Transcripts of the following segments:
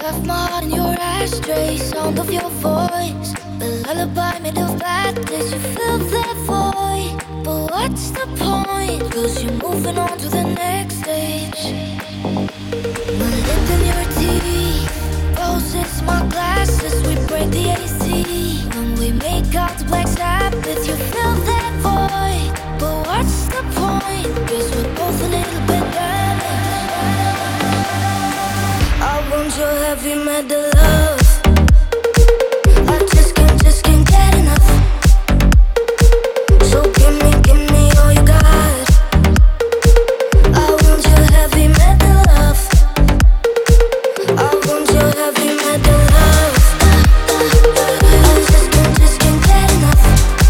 Left my heart in your ashtray, sound of your voice. The lullaby made of bad days, you fill that void. But what's the point? Cause you're moving on to the next stage. My lip in your teeth, roses, my glasses, we break the AC. When we make out the Black Sabbath, you fill that void. But what's the point? Cause we're both a little bit damaged. I want your heavy metal love. I just can't get enough. So give me all you got. I want your heavy metal love. I want your heavy metal love. I just can't get enough.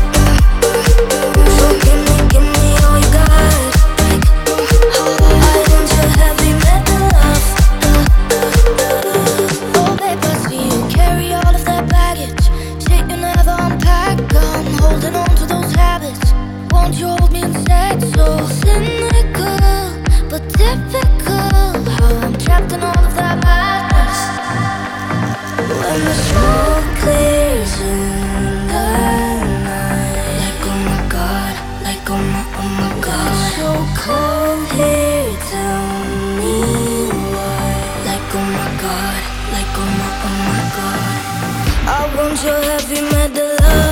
So give me all you got. I want your heavy metal love. Oh babe, I see you carry all of that baggage. Shit you never unpack. I'm holding on to those habits. Won't you hold me instead? So cynical, but typical. How I'm trapped in all of that madness. When the smoke clears in the night, like oh my god, like oh my god. It's so cold here, tell me why. Like oh my god, like oh my god. I want your heavy metal love.